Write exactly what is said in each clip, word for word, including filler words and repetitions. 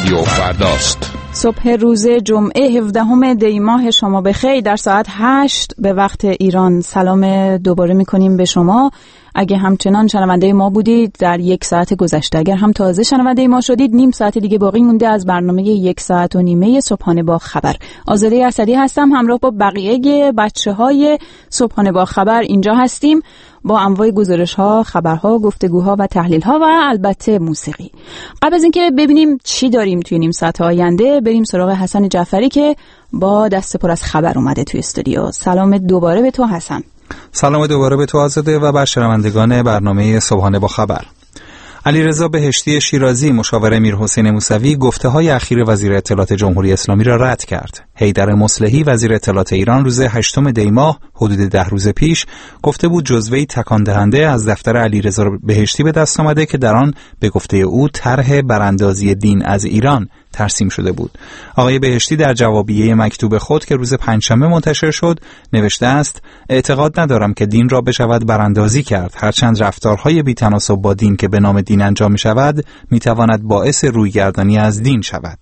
رادیو فرداست. صبح روز جمعه هفدهم دی ماه شما بخیر. در ساعت هشت به وقت ایران سلام دوباره میکنیم به شما. اگه همچنان شنونده ما بودید در یک ساعت گذشته، اگر هم تازه شنونده ما شدید، نیم ساعت دیگه باقی مونده از برنامه یک ساعت و نیمه صبحانه با خبر. آزاده اسدی هستم، همراه با بقیه بچه های صبحانه با خبر اینجا هستیم با انواع گزارش ها، خبرها، گفتگوها و تحلیل ها و البته موسیقی. قبل از اینکه ببینیم چی داریم توی نیم ساعت آینده، بریم سراغ حسن جعفری که با دست پر از خبر اومده توی استودیو. سلام دوباره به تو حسن. سلام دوباره به تو آزاده و بر شنوندگان برنامه صبحانه با خبر. علیرضا بهشتی شیرازی مشاور میرحسین موسوی گفته‌های اخیر وزیر اطلاعات جمهوری اسلامی را رد کرد. حیدر مصلحی وزیر اطلاعات ایران روز هشتم دی ماه حدود ده روز پیش گفته بود جزوه‌ای تکان دهنده از دفتر علیرضا بهشتی به دست آمده که در آن به گفته او طرح براندازی دین از ایران ترسیم شده بود. آقای بهشتی در جوابیه مکتوب خود که روز پنجشنبه منتشر شد نوشته است: اعتقاد ندارم که دین را بشود براندازی کرد، هرچند رفتارهای بی‌تناسب با دین که به نام دین انجام می شود می تواند باعث رویگردانی از دین شود.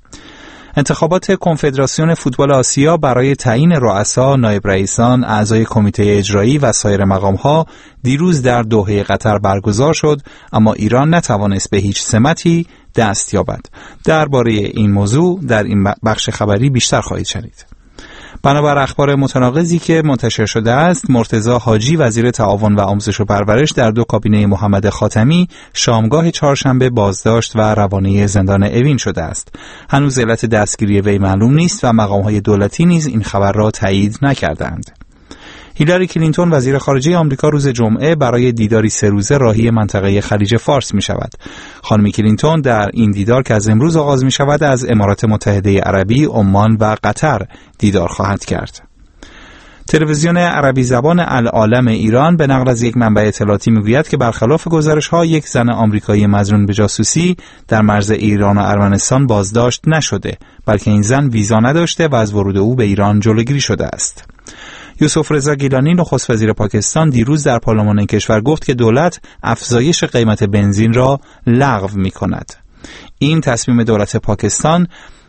انتخابات کنفدراسیون فوتبال آسیا برای تعیین رؤسا، نایب رئیسان، اعضای کمیته اجرایی و سایر مقام‌ها دیروز در دوحه قطر برگزار شد، اما ایران نتوانست به هیچ سمتی دست یابد. درباره این موضوع در این بخش خبری بیشتر خواهید شنید. بنابر اخبار متناقضی که منتشر شده است، مرتضی حاجی وزیر تعاون و آموزش و پرورش در دو کابینه محمد خاتمی شامگاه چهارشنبه بازداشت و روانه زندان اوین شده است. هنوز علت دستگیری وی معلوم نیست و مقام‌های دولتی نیز این خبر را تایید نکردند. هیلاری کلینتون وزیر خارجه آمریکا روز جمعه برای دیداری سه روزه راهی منطقه خلیج فارس می شود. خانم کلینتون در این دیدار که از امروز آغاز می شود از امارات متحده عربی، عمان و قطر دیدار خواهد کرد. تلویزیون عربی زبان العالم ایران به نقل از یک منبع اطلاعاتی میگوید که برخلاف گزارش‌ها یک زن آمریکایی مظنون به جاسوسی در مرز ایران و ارمنستان بازداشت نشده، بلکه این زن ویزا نداشته و از ورود او به ایران جلوگیری شده است. یوسف رضا گیلانی نخست وزیر پاکستان دیروز در پارلمان این کشور گفت که دولت افزایش قیمت بنزین را لغو می‌کند. این تصمیم دولت پاکستان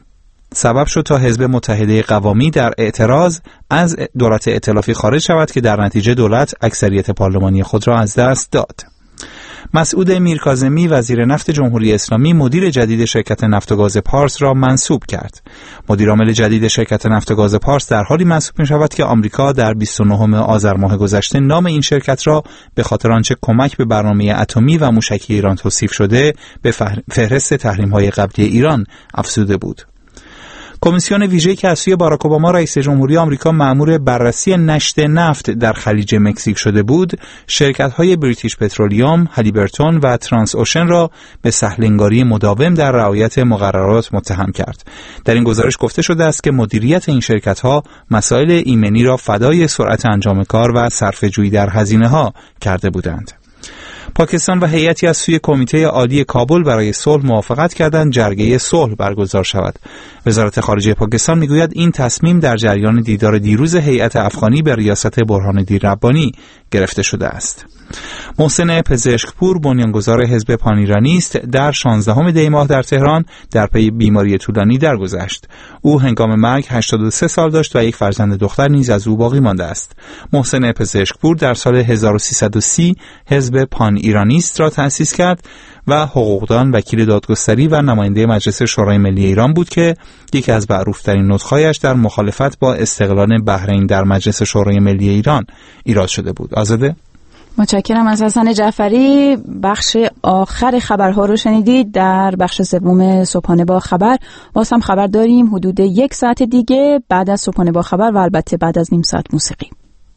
سبب شد تا حزب متحده قوامی در اعتراض از دولت ائتلافی خارج شود که در نتیجه دولت اکثریت پارلمانی خود را از دست داد. مسعود میرکاظمی وزیر نفت جمهوری اسلامی مدیر جدید شرکت نفت و گاز پارس را منصوب کرد. مدیر عامل جدید شرکت نفت و گاز پارس در حالی منصوب می شود که آمریکا در بیست و نهم آذر ماه گذشته نام این شرکت را به خاطر آنچه کمک به برنامه اتمی و موشکی ایران توصیف شده به فهرست تحریم‌های قبلی ایران افزوده بود. کمیسیون ویژه‌ای که از سوی باراک اوباما رئیس جمهوری آمریکا مأمور بررسی نشت نفت در خلیج مکزیک شده بود، شرکت‌های بریتیش پترولیوم، هالیبرتون و ترانس اوشن را به سهل‌انگاری مداوم در رعایت مقررات متهم کرد. در این گزارش گفته شده است که مدیریت این شرکت‌ها مسائل ایمنی را فدای سرعت انجام کار و صرفه‌جویی در هزینه‌ها کرده بودند. پاکستان و هیئتی از سوی کمیته عالی کابل برای صلح موافقت کردند جرگه صلح برگزار شود. وزارت خارجه پاکستان میگوید این تصمیم در جریان دیدار دیروز هیئت افغانی به ریاست برهان الدین ربانی گرفته شده است. محسن پزشکپور بنیانگذار حزب پان ایرانی است، در شانزدهم دی ماه در تهران در پی بیماری طولانی درگذشت. او هنگام مرگ هشتاد و سه سال داشت و یک فرزند دختر نیز از او باقی مانده است. محسن پزشکپور در سال هزار و سیصد و سی حزب پان ایرانی است را تأسیس کرد و حقوقدان، وکیل دادگستری و نماینده مجلس شورای ملی ایران بود که یکی از معروف‌ترین نطق‌هایش در مخالفت با استقلال بحرین در مجلس شورای ملی ایران ایراد شده بود. آزاده؟ متشکرم از حسن جعفری. بخش آخر خبرها رو شنیدید. در بخش سوم صبحانه با خبر باز هم خبر داریم حدود یک ساعت دیگه بعد از صبحانه با خبر و البته بعد از نیم ساعت موسیقی.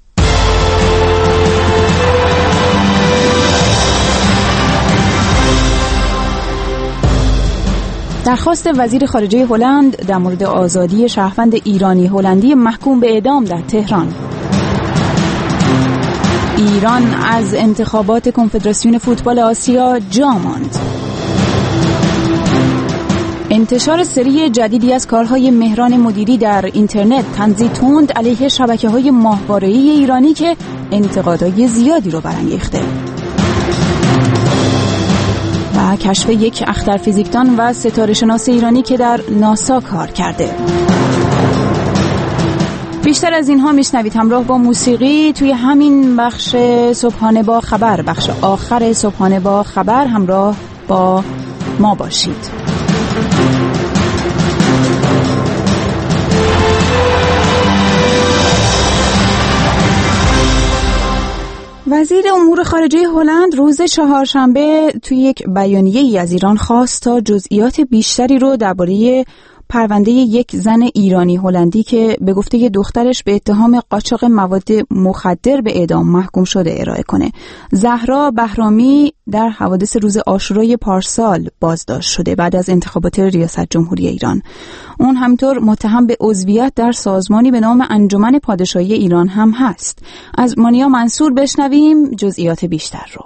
درخواست وزیر خارجه هلند در مورد آزادی شهروند ایرانی هلندی محکوم به اعدام در تهران. ایران از انتخابات کنفدراسیون فوتبال آسیا جا ماند. انتشار سری جدیدی از کارهای مهران مدیری در اینترنت، طنزی تند علیه شبکه‌های ماهواره‌ای ایرانی که انتقادهای زیادی رو برانگیخته. و و کشف یک اختر فیزیکدان و ستاره شناس ایرانی که در ناسا کار کرده. بیشتر از اینها میشنوید همراه با موسیقی توی همین بخش صبحانه با خبر، بخش آخر صبحانه با خبر. همراه با ما باشید. وزیر امور خارجه هلند روز چهارشنبه توی یک بیانیه‌ای از ایران خواست تا جزئیات بیشتری رو درباره پرونده یک زن ایرانی هلندی که به گفته دخترش به اتهام قاچاق مواد مخدر به اعدام محکوم شده ارائه کنه. زهرا بهرامی در حوادث روز عاشورای پارسال بازداشت شده بعد از انتخابات ریاست جمهوری ایران. اون همینطور متهم به عضویت در سازمانی به نام انجمن پادشاهی ایران هم هست. از مانیا منصور بشنویم جزئیات بیشتر رو.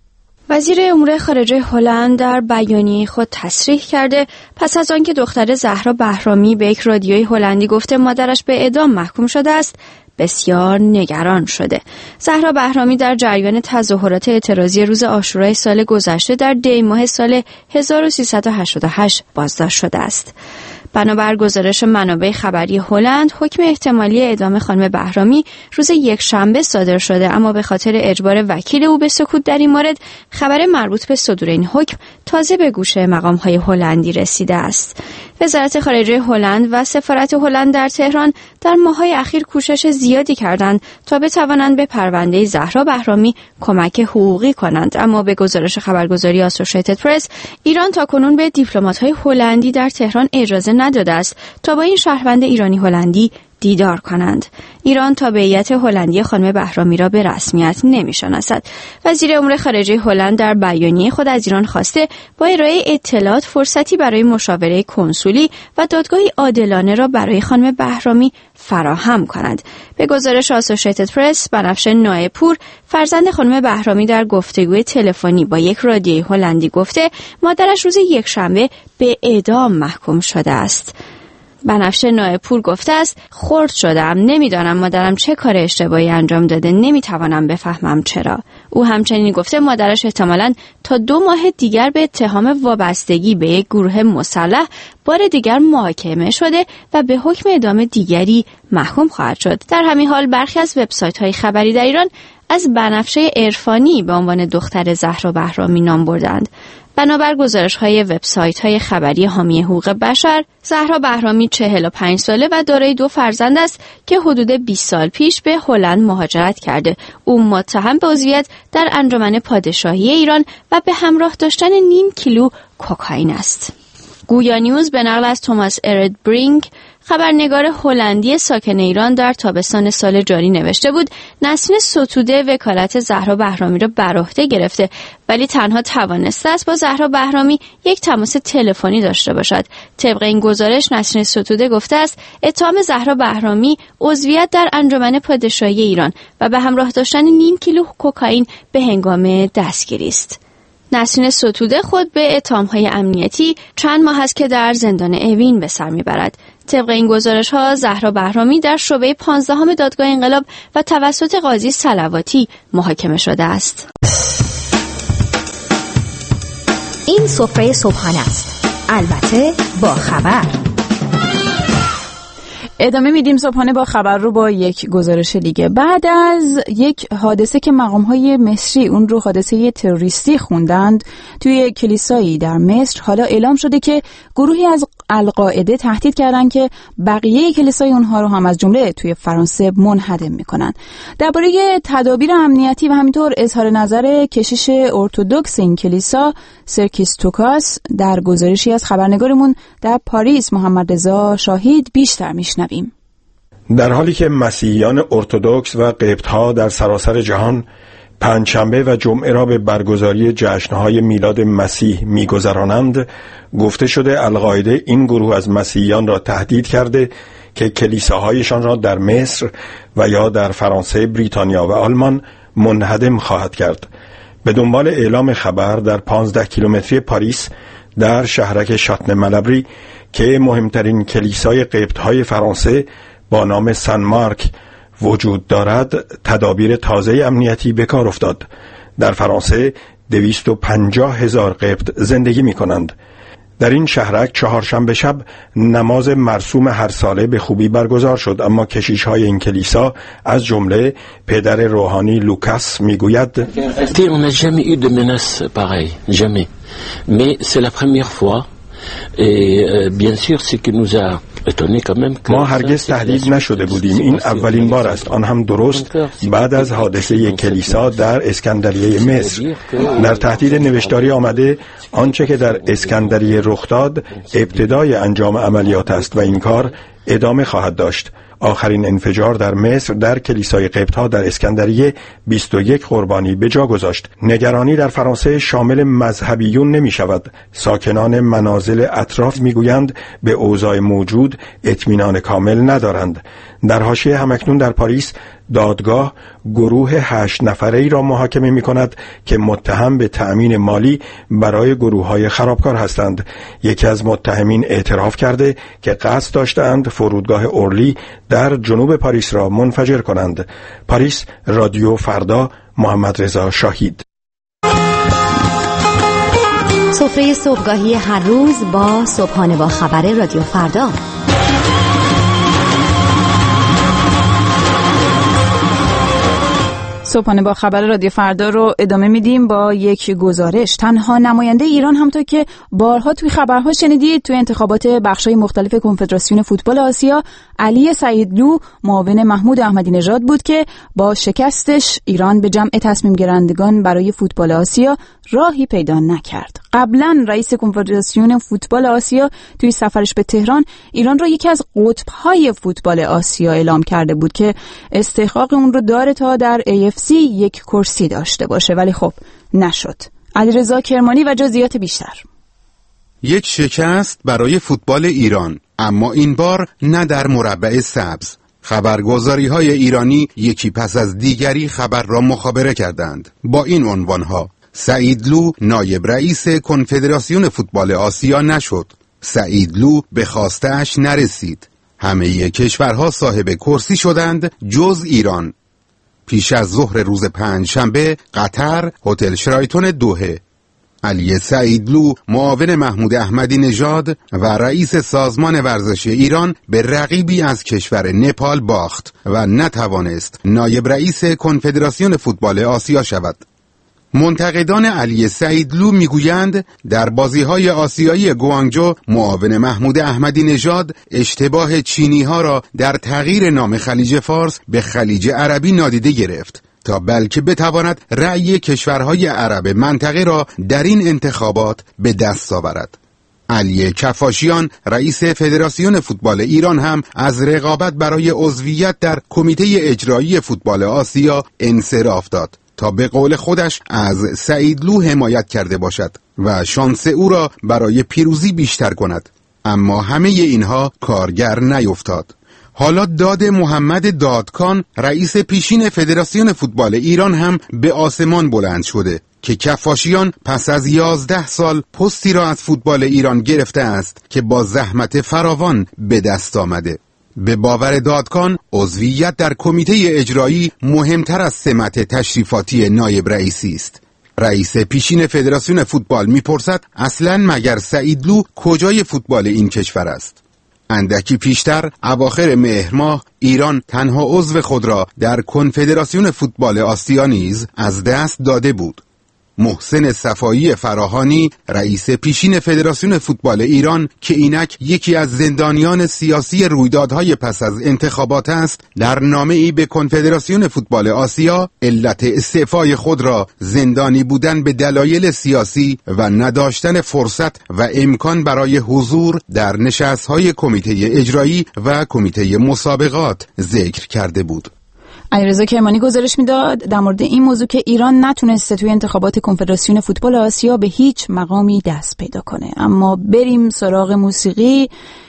وزیر امور خارجه هلند در بیانیه خود تصریح کرده پس از آنکه دختر زهرا بهرامی به یک رادیوی هلندی گفته مادرش به اعدام محکوم شده است، بسیار نگران شده. زهرا بهرامی در جریان تظاهرات اعتراضی روز عاشورای سال گذشته در دی ماه سال هزار و سیصد و هشتاد و هشت بازداشت شده است. بنابر گزارش منابع خبری هلند، حکم احتمالی اعدام خانم بهرامی روز یک شنبه صادر شده، اما به خاطر اجبار وکیل او به سکوت در این مورد، خبر مربوط به صدور این حکم تازه به گوش مقام‌های هلندی رسیده است. وزارت خارجه هلند و سفارت هلند در تهران در ماه‌های اخیر کوشش زیادی کردند تا بتوانند به پرونده زهرا بهرامی کمک حقوقی کنند، اما به گزارش خبرگزاری آسوشیتد پرس، ایران تاکنون به دیپلمات‌های هلندی در تهران اجازه نداده است تا با این شهروند ایرانی هلندی دیدار کنند. ایران تابعیت هلندی خانم بهرامی را به رسمیت نمی‌شناسد. وزیر امور خارجه هلند در بیانیه خود از ایران خواسته با ارائه اطلاعات فرصتی برای مشاوره کنسولی و دادگاهی عادلانه را برای خانم بهرامی فراهم کند. به گزارش آسوشیتد پرس، بنفشه نایپور، فرزند خانم بهرامی، در گفتگوی تلفنی با یک رادیوی هلندی گفته مادرش روز یکشنبه به اعدام محکوم شده است. بنفشه نایپور گفته است خرد شدم، نمیدانم مادرم چه کار اشتباهی انجام داده، نمیتوانم بفهمم چرا. او همچنین گفته مادرش احتمالاً تا دو ماه دیگر به اتهام وابستگی به یک گروه مسلح بار دیگر محاکمه شده و به حکم اعدام دیگری محکوم خواهد شد. در همین حال برخی از وبسایت‌های خبری در ایران از بنفشه عرفانی به عنوان دختر زهرا بهرامی نام بردند. بنابر گزارش‌های وبسایت‌های خبری حامی حقوق بشر، زهرا بهرامی چهل و پنج ساله و دارای دو فرزند است که حدود بیست سال پیش به هلند مهاجرت کرده. او متهم به عضویت در انجمن پادشاهی ایران و به همراه داشتن نیم کیلو کوکائین است. گویا نیوز به نقل از توماس ارد برینگ، خبرنگار هلندی ساکن ایران، در تابستان سال جاری نوشته بود نسرین ستوده وکالت زهرا بهرامی را بر عهده گرفته، ولی تنها توانسته است با زهرا بهرامی یک تماس تلفنی داشته باشد. طبق این گزارش نسرین ستوده گفته است اتهام زهرا بهرامی عضویت در انجمن پادشاهی ایران و به همراه داشتن نیم کیلو کوکائین به هنگام دستگیری است. نسرین ستوده خود به اتهام‌های امنیتی چند ماه است که در زندان اوین به سر میبرد. طبق این گزارش‌ها زهرا بهرامی در شعبه پانزدهم دادگاه انقلاب و توسط قاضی صلواتی محاکمه شده است. این سفره صبحانه است، البته با خبر. ادامه میدیم صبحانه با خبر رو با یک گزارش دیگه. بعد از یک حادثه که مقام‌های مصری اون رو حادثه تروریستی خوندند توی کلیسایی در مصر، حالا اعلام شده که گروهی از القاعده تهدید کردن که بقیه کلیسای اونها رو هم از جمله توی فرانسه منهدم میکنن. درباره تدابیر امنیتی و همینطور اظهار نظر کشیش ارتدوکس این کلیسا سرکیس توکاس در گزارشی از خبرنگارمون در پاریس محمد رضا شاهید بیشتر میشنویم. در حالی که مسیحیان ارتدوکس و قبط‌ها در سراسر جهان پنجشنبه و جمعه را به برگزاری جشن‌های میلاد مسیح می‌گذرانند، گفته شده القاعده این گروه از مسیحیان را تهدید کرده که کلیساهایشان را در مصر و یا در فرانسه، بریتانیا و آلمان منهدم خواهد کرد. به دنبال اعلام خبر، در پانزده کیلومتری پاریس در شهرک شاتن ملبری که مهمترین کلیسای قبط‌های فرانسه با نام سن مارک وجود دارد، تدابیر تازه امنیتی به کار افتاد. در فرانسه دویست و پنجاه هزار قبط زندگی می کنند. در این شهرک چهارشنبه شب نماز مرسوم هر ساله به خوبی برگزار شد، اما کشیش‌های این کلیسا از جمله پدر روحانی لوکاس میگوید On n'a jamais eu de menace pareille, jamais. Mais c'est la première fois et bien sûr ce qui nous a ما هرگز تهدید نشده بودیم. این اولین بار است، آن هم درست بعد از حادثه کلیسا در اسکندریه مصر. در تهدید نوشتاری آمده آنچه که در اسکندریه رخ داد ابتدای انجام عملیات است و این کار ادامه خواهد داشت. آخرین انفجار در مصر در کلیسای قبط‌ها در اسکندریه بیست و یک قربانی به جا گذاشت. نگرانی در فرانسه شامل مذهبیون نمی شود. ساکنان منازل اطراف می گویند به اوضاع موجود اطمینان کامل ندارند. در حاشیه همکنون در پاریس دادگاه گروه هشت نفره‌ای را محاکمه می کند که متهم به تأمین مالی برای گروه‌های خرابکار هستند. یکی از متهمین اعتراف کرده که قصد داشتند فرودگاه اورلی در جنوب پاریس را منفجر کنند. پاریس، رادیو فردا، محمد رضا شاهید. سفره صبحگاهی هر روز با صبحانه با خبر رادیو فردا. صبحانه با خبر رادیو فردا رو ادامه میدیم با یک گزارش. تنها نماینده ایران همونطور که بارها توی خبرها شنیدید توی انتخابات بخشای مختلف کنفدراسیون فوتبال آسیا علی سعیدلو معاون محمود احمدی نژاد بود که با شکستش ایران به جمع تصمیم گیرندگان برای فوتبال آسیا راهی پیدا نکرد. قبلا رئیس کنفدراسیون فوتبال آسیا توی سفرش به تهران ایران را یکی از قطب‌های فوتبال آسیا اعلام کرده بود که استحقاق اون رو داره تا در ای اف سی یک کرسی داشته باشه، ولی خب نشد. علیرضا کرمانی و جزئیات بیشتر. یک شکست برای فوتبال ایران، اما این بار نه در مربع سبز. خبرگزاری‌های ایرانی یکی پس از دیگری خبر را مخابره کردند با این عنوان‌ها: سعیدلو نایب رئیس کنفدراسیون فوتبال آسیا نشد. سعیدلو به خواسته‌اش نرسید. همه کشورها صاحب کرسی شدند جز ایران. پیش از ظهر روز پنج شنبه قطر، هتل شرایتون دوحه. علی سعیدلو معاون محمود احمدی نژاد و رئیس سازمان ورزشی ایران به رقیبی از کشور نپال باخت و نتوانست نایب رئیس کنفدراسیون فوتبال آسیا شود. منتقدان علی سعیدلو میگویند در بازی‌های آسیایی گوانگجو معاون محمود احمدی نژاد اشتباه چینی‌ها را در تغییر نام خلیج فارس به خلیج عربی نادیده گرفت تا بلکه بتواند رأی کشورهای عرب منطقه را در این انتخابات به دست آورد. علی کفاشیان رئیس فدراسیون فوتبال ایران هم از رقابت برای عضویت در کمیته اجرایی فوتبال آسیا انصراف داد تا به قول خودش از سعیدلو حمایت کرده باشد و شانس او را برای پیروزی بیشتر کند. اما همه اینها کارگر نیفتاد. حالا داد محمد دادکان رئیس پیشین فدراسیون فوتبال ایران هم به آسمان بلند شده که کفاشیان پس از یازده سال پستی را از فوتبال ایران گرفته است که با زحمت فراوان به دست آمده. به باور دادکان عضویت در کمیته اجرایی مهمتر از سمت تشریفاتی نایب رئیسی است. رئیس پیشین فدراسیون فوتبال میپرسد اصلاً مگر سعیدلو کجای فوتبال این کشور است؟ اندکی پیشتر اواخر مهر ماه ایران تنها عضو خود را در کنفدراسیون فوتبال آسیا نیز از دست داده بود. محسن صفایی فراهانی رئیس پیشین فدراسیون فوتبال ایران که اینک یکی از زندانیان سیاسی رویدادهای پس از انتخابات است، در نامه‌ای به کنفدراسیون فوتبال آسیا علت استعفای خود را زندانی بودن به دلایل سیاسی و نداشتن فرصت و امکان برای حضور در نشست‌های کمیته اجرایی و کمیته مسابقات ذکر کرده بود. علیرضا کرمانی گزارش میداد در مورد این موضوع که ایران نتونسته توی انتخابات کنفدراسیون فوتبال آسیا به هیچ مقامی دست پیدا کنه. اما بریم سراغ موسیقی،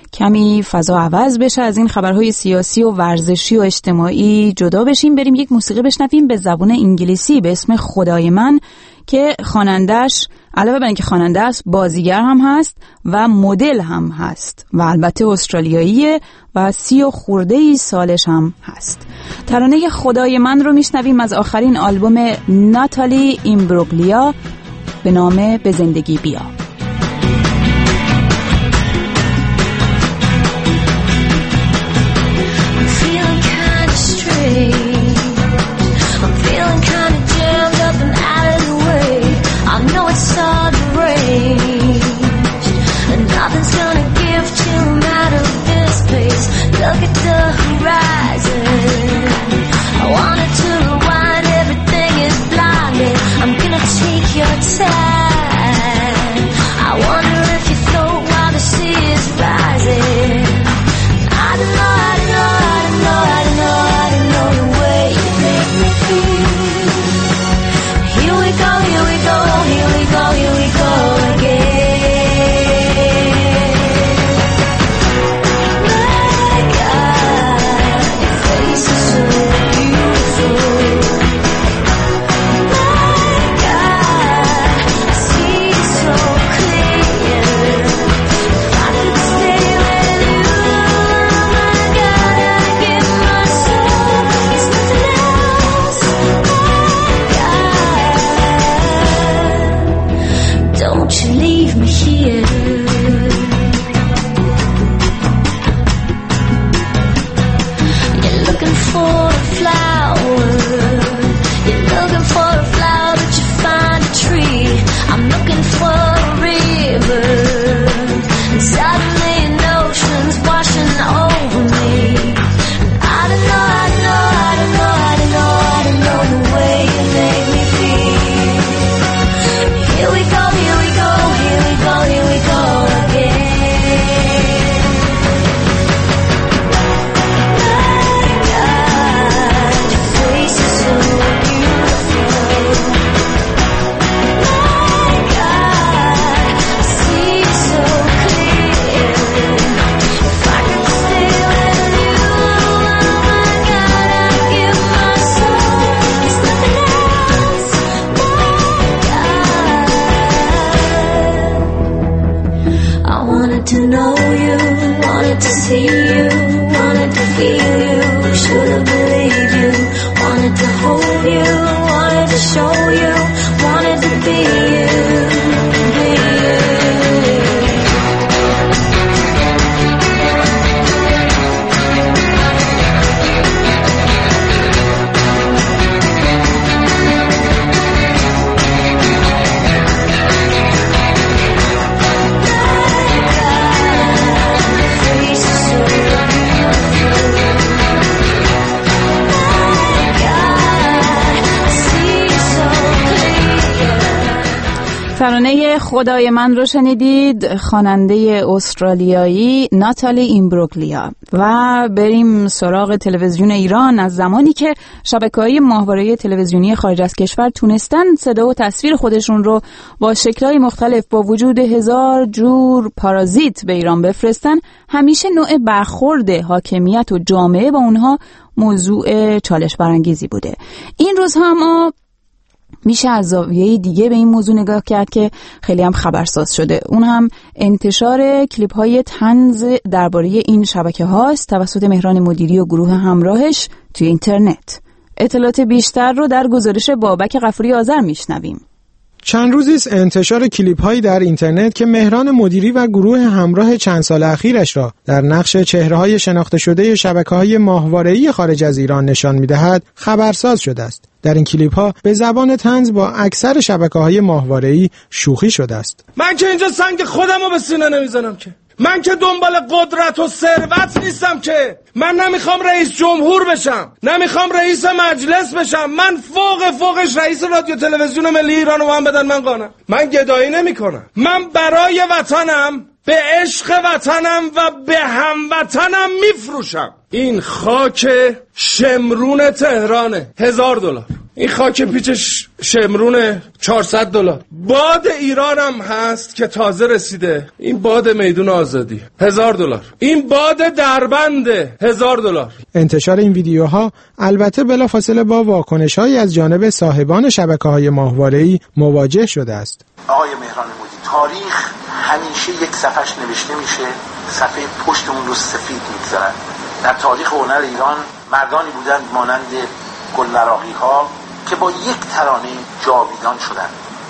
کمی فضا عوض بشه، از این خبرهای سیاسی و ورزشی و اجتماعی جدا بشیم، بریم یک موسیقی بشنویم به زبان انگلیسی به اسم خدای من که خواننده‌اش علاوه بر اینکه خواننده است بازیگر هم هست و مدل هم هست و البته استرالیاییه و سی و خورده ای سالش هم هست. ترانه خدای من رو میشنویم از آخرین آلبوم ناتالی ایمبروگلیا به نام به زندگی بیا. Look at the horizon. I wanted to rewind, everything is blinded. I'm gonna take your time. I wonder if you float while the sea is rising. I don't know, I don't know, I don't know, I don't know, I don't know the way you make me feel. Here we go, here we go, here we go, here we go again. To know you, wanted to see you, wanted to feel you, should have believed you, wanted to hold you, wanted to show you, wanted to be you, be you. ترانه خدای من رو شنیدید، خواننده استرالیایی ناتالی ایمبروگلیا. و بریم سراغ تلویزیون ایران. از زمانی که شبکه‌های ماهواره تلویزیونی خارج از کشور تونستن صدا و تصویر خودشون رو با شکل‌های مختلف با وجود هزار جور پارازیت به ایران بفرستن، همیشه نوع برخورد حاکمیت و جامعه با اونها موضوع چالش برانگیزی بوده. این روزها ما میشه از زاویه دیگه به این موضوع نگاه کرد که خیلی هم خبرساز شده. اون هم انتشار کلیپ های طنز درباره این شبکه هاست توسط مهران مدیری و گروه همراهش توی اینترنت. اطلاعات بیشتر رو در گزارش بابک غفوری آذر میشنویم. چند روزی است انتشار کلیپ هایی در اینترنت که مهران مدیری و گروه همراه چند سال اخیرش را در نقش چهره های شناخته شده شبکه های ماهواره‌ای خارج از ایران نشان می‌دهد خبرساز شده است. در این کلیپ ها به زبان طنز با اکثر شبکه های ماهواره‌ای شوخی شده است. من که اینجا سنگ خودم رو به سینه نمیزنم که، من که دنبال قدرت و ثروت نیستم که، من نمیخوام رئیس جمهور بشم، نمیخوام رئیس مجلس بشم، من فوق فوقش رئیس رادیو تلویزیون ملی ایران رو هم بدن من قانم. من گدایی نمیکنم، من برای وطنم، به عشق وطنم و به هموطنم میفروشم. این خاک شمرون تهرانه هزار دلار، این خاک پیچش شمرونه چهارصد دلار. باد ایرانم هست که تازه رسیده، این باد میدون آزادی هزار دلار، این باد دربند هزار دلار. انتشار این ویدیوها البته بلافاصله با واکنش‌هایی از جانب صاحبان شبکه‌های ماهواره‌ای مواجه شده است. آقای مهران مدیری، تاریخ همیشه یک صفحش نوشته میشه، صفحه پشتمون رو سفید میگذارن. در تاریخ هنر ایران مردانی بودند مانند گلنراقی ها که با یک ترانه جاویدان شدند.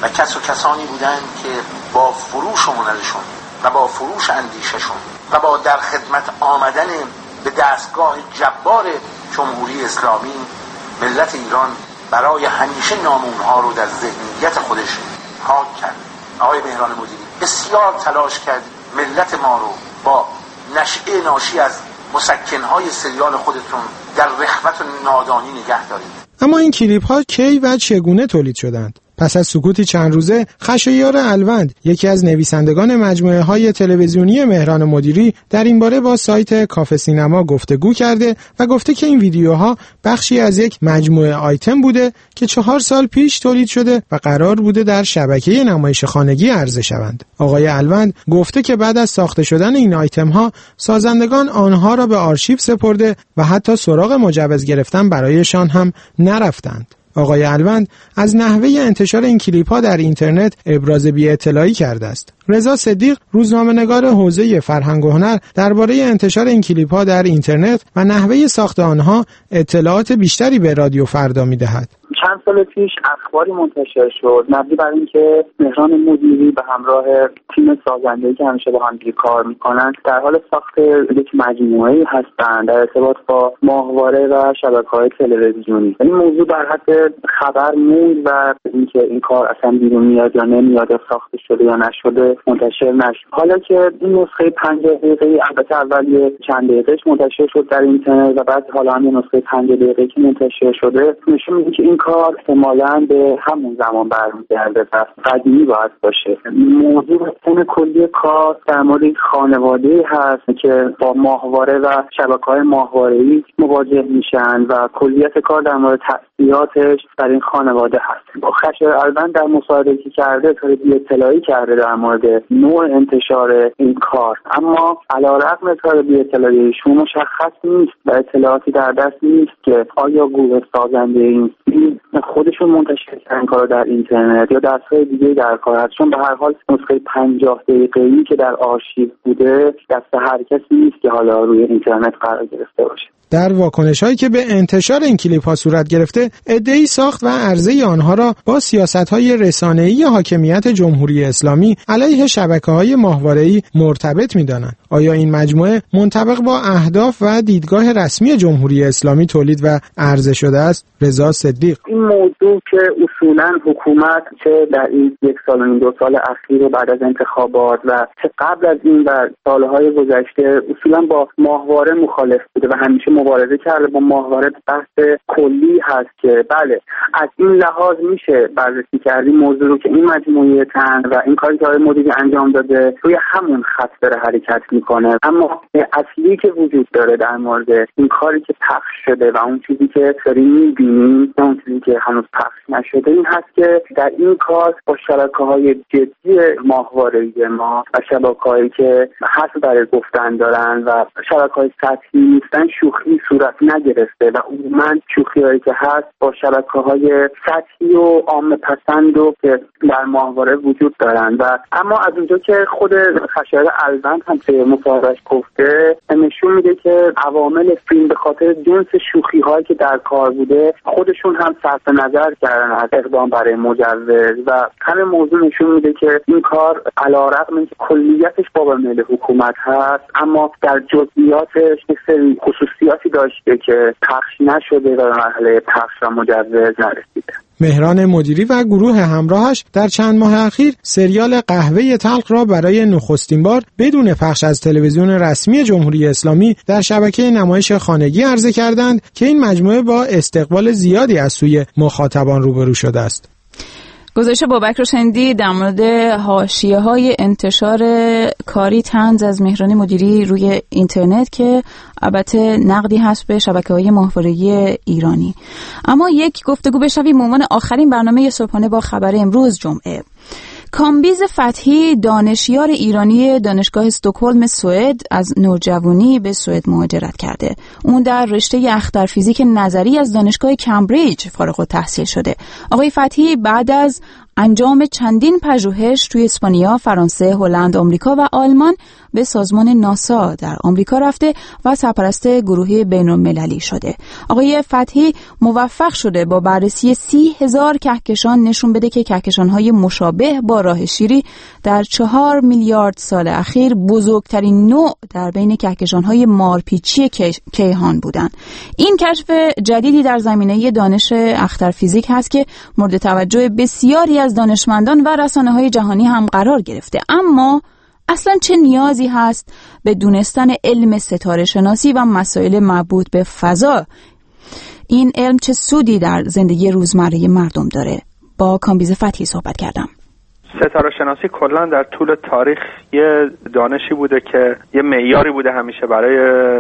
و کس و کسانی بودند که با فروش هنرشون و با فروش اندیششون و با در خدمت آمدن به دستگاه جبار جمهوری اسلامی ملت ایران برای همیشه نام اونها رو در ذهنیت خودش پاک کرد. آقای مهران مدیری بسیار تلاش کرد ملت ما رو با نشئه ناشی از مسکنهای سریال خودتون در رخوت و نادانی نگه دارید. اما این کلیپ ها کی و چگونه تولید شدند؟ پس از سکوتی چند روزه، خشایار الوند، یکی از نویسندگان مجموعه های تلویزیونی مهران مدیری، در این باره با سایت کافه سینما گفتگو کرده و گفته که این ویدیوها بخشی از یک مجموعه آیتم بوده که چهار سال پیش تولید شده و قرار بوده در شبکه نمایش خانگی عرضه شوند. آقای الوند گفته که بعد از ساخته شدن این آیتم ها، سازندگان آنها را به آرشیو سپرده و حتی سراغ مجوز گرفتن برایشان هم نرفتند. آقای الوند از نحوه انتشار این کلیپ ها در اینترنت ابراز بی‌اطلاعی کرده است. رضا صدیق، روزنامه‌نگار حوزه فرهنگ و هنر، درباره انتشار این کلیپ ها در اینترنت و نحوه ساخت آنها اطلاعات بیشتری به رادیو فردا می‌دهد. چند سال پیش اخباری منتشر شد مبنی بر اینکه مهران مدیری به همراه تیم سازنده‌ای که همیشه با هم کار میکنن در حال ساخت یک مجموعه‌ای هستند در ارتباط با ماهواره و شبکه‌های تلویزیونی. این موضوع در حد خبر موند و اینکه این کار اصلا بیرون میاد یا نمیاد، ساخته شده یا نشده منتشر نشد. حالا که این نسخه پنجاه دقیقه‌ای البته اول یه چند دقیقه‌اش منتشر شد در اینترنت و بعد حالا هم نسخه پنجاه دقیقه‌ای که منتشر شده، نشون میده که این کار احتمالاً به همون زمان برمیگرده و قدیمی باید باشه. موضوع اصلا کلی کار در مورد خانواده‌ای هست که با ماهواره و شبکه‌های ماهواره‌ای مواجه میشن و کلیت کار در مورد تأثیراتش در این خانواده هست. با خشایار الوند در مصاحبه‌ای که کرده طور بی‌اطلاعی کرده در مورد نوع انتشار این کار، اما علی‌رغم طور بی‌اطلاعی ایشون مشخص نیست و اطلاعاتی در دست نیست که آیا گروه سازنده این فیلم خودشون منتشر کردن کارو در اینترنت یا دست‌های دیگه در کار هست، چون به هر حال نسخه پنجاه دقیقه‌ای که در آرشیو بوده دست هر کسی نیست که حالا روی اینترنت قرار گرفته باشه. در واکنش‌هایی که به انتشار این کلیپ‌ها صورت گرفته، عده‌ای ساخت و عرضه آنها را با سیاست‌های رسانه‌ای حاکمیت جمهوری اسلامی علیه شبکه‌های ماهواره‌ای مرتبط می‌دانند. آیا این مجموعه منطبق با اهداف و دیدگاه رسمی جمهوری اسلامی تولید و عرضه شده است؟ رضا صدیق: این موضوع که اصولاً حکومت چه در این یک سال و دو سال اخیر بعد از انتخابات و چه قبل از این و سال‌های گذشته اصولاً با ماهواره مخالف بوده و همیشه مبارزه کرده با ماهواره، بحث کلی هست که بله از این لحاظ میشه بررسی کردی موضوع رو که این مجموعه تن و این کاری که آقای مدیری انجام داده روی همون خط داره حرکت میکنه، اما اصلی که وجود داره در مورد این کاری که پخش شده و اون چیزی که داریم میبینیم، اون چیزی که هنوز پخش نشده، این هست که در این کار با شبکه‌های جدی ماهواره‌ای ما و شبکه‌هایی که حرف برای گفتن دارن و شبکه‌های سطحی نیستن شوخی صورت نگرفته و عموماً شوخی‌هایی که هست با شبکه‌های سطحی و عامه پسند و که در ماهواره وجود دارن. و اما از اونجا که خود خشایار الوند هم توی مصاحبه‌اش گفته، نشون میده که عوامل فیلم به خاطر جنس شوخی‌هایی که در کار بوده خودشون هم صرف نظر کردن از اقدام برای مجوز و همین موضوع نشون میده که این کار علی‌رغم اینکه کلیتش باب میل حکومت هست، اما در جزئیاتش یک سری خصوصیاتی داشته که پخش نشده و به مرحله پخش و مجوز نرسیده. مهران مدیری و گروه همراهش در چند ماه اخیر سریال قهوه تلخ را برای نخستین بار بدون پخش از تلویزیون رسمی جمهوری اسلامی در شبکه نمایش خانگی عرضه کردند که این مجموعه با استقبال زیادی از سوی مخاطبان روبرو شده است. گزارش بابک رو شنیدی در مورد حاشیه‌های انتشار کاری طنز از مهران مدیری روی اینترنت که البته نقدی هست به شبکه‌های ماهواره‌ای ایرانی. اما یک گفتگو بشنویم به عنوان آخرین برنامه صبحانه با خبر امروز جمعه. کامبیز فتحی، دانشیار ایرانی دانشگاه استکهلم سوئد، از نوجوانی به سوئد مهاجرت کرده. اون در رشته اخترفیزیک نظری از دانشگاه کمبریج فارغ التحصیل شده. آقای فتحی بعد از انجام چندین پژوهش توی اسپانیا، فرانسه، هلند، آمریکا و آلمان به سازمان ناسا در آمریکا رفته و سرپرست گروه بین‌المللی شده. آقای فتحی موفق شده با بررسی سی هزار کهکشان نشون بده که کهکشان‌های مشابه با راه شیری در چهار میلیارد سال اخیر بزرگترین نوع در بین کهکشان‌های مارپیچی کیهان بودند. این کشف جدیدی در زمینه دانش اخترفیزیک هست که مورد توجه بسیاری از دانشمندان و رسانه‌های جهانی هم قرار گرفته. اما اصلا چه نیازی هست به دونستن علم ستاره شناسی و مسائل مربوط به فضا؟ این علم چه سودی در زندگی روزمره مردم داره؟ با کامبیز فتحی صحبت کردم. ستاره شناسی کلا در طول تاریخ یه دانشی بوده که یه معیاری بوده همیشه برای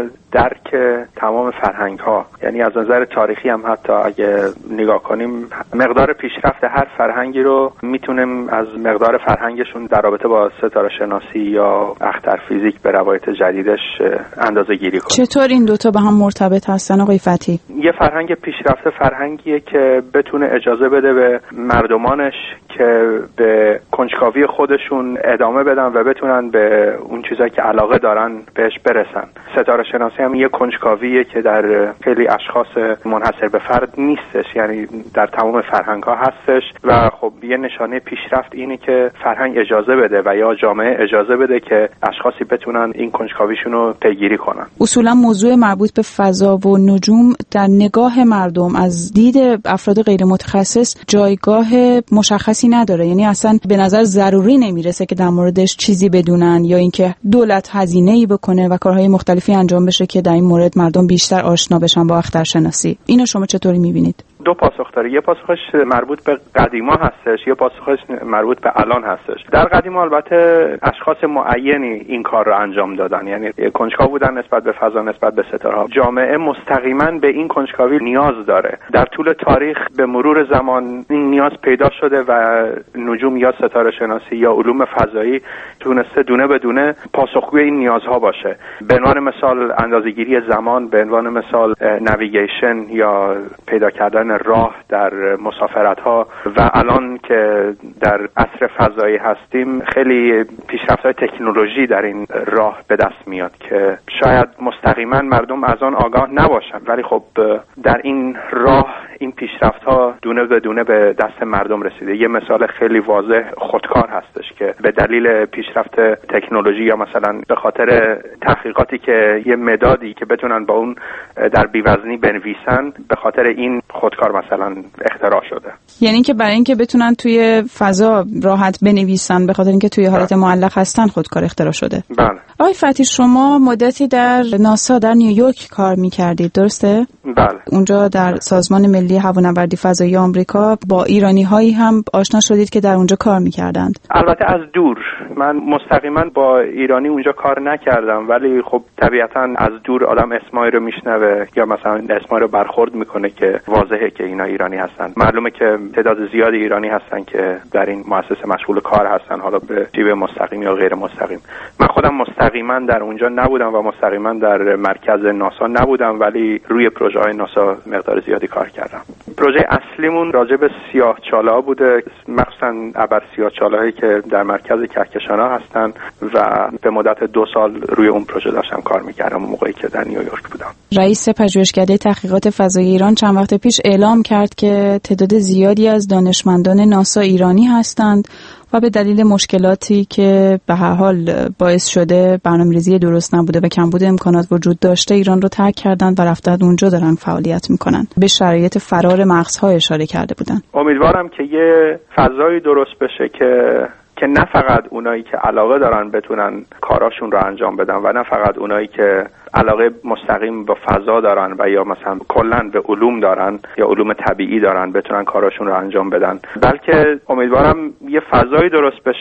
درک تمام فرهنگ ها. یعنی از نظر تاریخی هم حتی اگه نگاه کنیم مقدار پیشرفت هر فرهنگی رو میتونیم از مقدار فرهنگشون در رابطه با ستاره شناسی یا اخترفیزیک به روایت جدیدش اندازه گیری کنیم. چطور این دوتا به هم مرتبط هستن آقای فتحی؟ یه فرهنگ پیشرفته فرهنگیه که بتونه اجازه بده به مردمانش که به کنجکاوی خودشون ادامه بدن و بتونن به اون چیزایی که علاقه دارن بهش برسن. ستاره شناسی هم یه کنجکاویه که در خیلی اشخاص منحصر به فرد نیستش، یعنی در تمام فرهنگ ها هستش و خب یه نشانه پیشرفت اینه که فرهنگ اجازه بده و یا جامعه اجازه بده که اشخاصی بتونن این کنجکاویشون رو پیگیری کنن. اصولا موضوع مربوط به فضا و نجوم در نگاه مردم از دید افراد غیر متخصص جایگاه مشخصی نداره، یعنی اصلا به نظر ضروری نمیرسه که در موردش چیزی بدونن یا اینکه دولت هزینه‌ای بکنه و کارهای مختلفی انجام بشه که در این مورد مردم بیشتر آشنا بشن با اخترشناسی. اینو شما چطوری میبینید؟ دو پاسخ داره. یه پاسخش مربوط به قدیما هستش، یه پاسخش مربوط به الان هستش. در قدیما البته اشخاص معینی این کار رو انجام دادن، یعنی کنجکاو بودن نسبت به فضا، نسبت به ستاره‌ها. جامعه مستقیما به این کنجکاوی نیاز داره. در طول تاریخ به مرور زمان این نیاز پیدا شده و نجوم یا ستاره شناسی یا علوم فضایی تونسته دونه به دونه پاسخگوی این نیازها باشه. به عنوان مثال اندازه‌گیری زمان، به عنوان مثال نویگیشن یا پیدا کردن راه در مسافرت‌ها و الان که در عصر فضایی هستیم خیلی پیشرفت‌های تکنولوژی در این راه به دست میاد که شاید مستقیما مردم از آن آگاه نباشن، ولی خب در این راه این پیشرفت‌ها دونه به دونه به دست مردم رسیده. یه مثال خیلی واضح خودکار هستش که به دلیل پیشرفت تکنولوژی یا مثلا به خاطر تحقیقاتی که یه مدادی که بتونن با اون در بی‌وزنی بنویسن، به خاطر این خودکار مثلا اختراع شده. یعنی که برای اینکه بتونن توی فضا راحت بنویسن به خاطر اینکه توی حالت معلق هستن خودکار اختراع شده. بله. آقای فتحی شما مدتی در ناسا در نیویورک کار می‌کردید، درسته؟ بله. اونجا در سازمان ملی هوانوردی فضایی آمریکا با ایرانی‌هایی هم آشنا شدید که در اونجا کار می‌کردند. البته از دور. من مستقیما با ایرانی اونجا کار نکردم، ولی خب طبیعتاً از دور آدم اسمایی رو میشنوه یا مثلا اسمایی رو برخورد میکنه که واضحه که اینا ایرانی هستن. معلومه که تعداد زیادی ایرانی هستن که در این مؤسسه مشغول کار هستن، حالا به شیوه مستقیم یا غیر مستقیم. من خودم مستقیما در اونجا نبودم و مستقیما در مرکز ناسا نبودم، ولی روی پروژه های ناسا مقدار زیادی کار کردم. پروژه اصلیمون راجع به سیاه‌چاله‌ها بوده، مخصوصا ابر سیاه‌چاله‌هایی که در مرکز کهکشان‌ها هستن و به مدت دو سال روی اون پروژه داشتم کار می‌کردم موقعی که در نیویورک بودم. رئیس پژوهشکده تحقیقات فضایی ایران چند وقت پیش اعلام کرد که تعداد زیادی از دانشمندان ناسا ایرانی هستند و به دلیل مشکلاتی که به هر حال باعث شده برنامه‌ریزی درست نبوده و کمبود امکانات وجود داشته ایران رو ترک کردن و رفتن اونجا دارن فعالیت میکنن. به شرایط فرار مغزها اشاره کرده بودن. امیدوارم که یه فضایی درست بشه که که نه فقط اونایی که علاقه دارن بتونن کاراشون رو انجام بدن و نه فقط اونایی که علاقه مستقیم به فضا دارن و یا مثلا کلاً به علوم دارن یا علوم طبیعی دارن بتونن کاراشون رو انجام بدن، بلکه امیدوارم یه فضایی درست بشه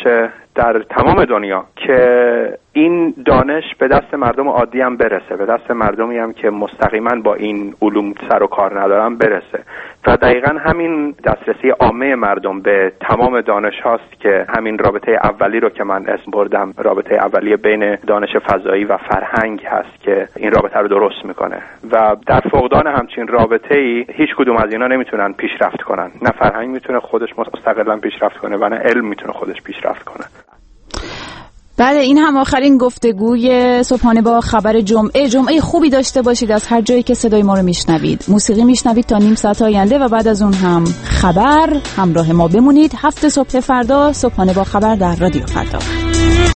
در تمام دنیا که این دانش به دست مردم عادی هم برسه، به دست مردمی هم که مستقیما با این علوم سر و کار ندارن برسه. و دقیقا همین دسترسی عامه مردم به تمام دانش هاست که همین رابطه اولی رو که من اسم بردم، رابطه اولیه بین دانش فضایی و فرهنگ هست که این رابطه رو درست میکنه. و در فقدان همچین رابطه‌ای هیچ کدوم از اینا نمیتونن پیشرفت کنن. نه فرهنگ میتونه خودش مستقلاً پیشرفت کنه و نه علم میتونه خودش پیشرفت کنه. بله، این هم آخرین گفتگوی صبحانه با خبر جمعه. جمعه خوبی داشته باشید از هر جایی که صدای ما رو میشنوید. موسیقی میشنوید تا نیم ساعت آینده و بعد از اون هم خبر. همراه ما بمونید. هفت صبح فردا صبحانه با خبر در رادیو فردا.